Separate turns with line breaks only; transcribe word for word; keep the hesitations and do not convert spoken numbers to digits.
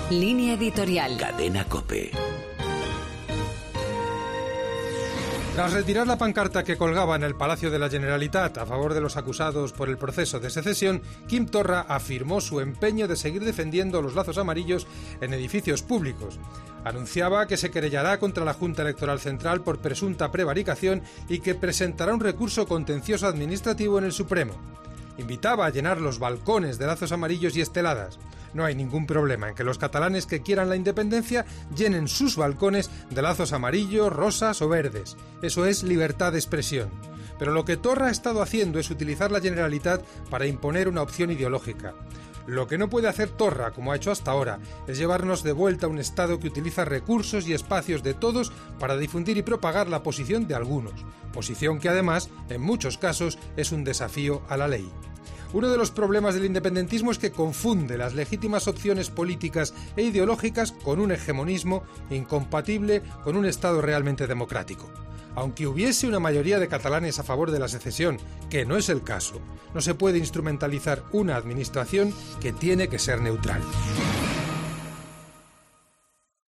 Línea editorial.
Cadena COPE.
Tras retirar la pancarta que colgaba en el Palacio de la Generalitat a favor de los acusados por el proceso de secesión, Quim Torra afirmó su empeño de seguir defendiendo los lazos amarillos en edificios públicos. Anunciaba que se querellará contra la Junta Electoral Central por presunta prevaricación y que presentará un recurso contencioso administrativo en el Supremo. Invitaba a llenar los balcones de lazos amarillos y esteladas. No hay ningún problema en que los catalanes que quieran la independencia llenen sus balcones de lazos amarillos, rosas o verdes. Eso es libertad de expresión. Pero lo que Torra ha estado haciendo es utilizar la Generalitat para imponer una opción ideológica. Lo que no puede hacer Torra, como ha hecho hasta ahora, es llevarnos de vuelta a un Estado que utiliza recursos y espacios de todos para difundir y propagar la posición de algunos. Posición que además, en muchos casos, es un desafío a la ley. Uno de los problemas del independentismo es que confunde las legítimas opciones políticas e ideológicas con un hegemonismo incompatible con un Estado realmente democrático. Aunque hubiese una mayoría de catalanes a favor de la secesión, que no es el caso, no se puede instrumentalizar una administración que tiene que ser neutral.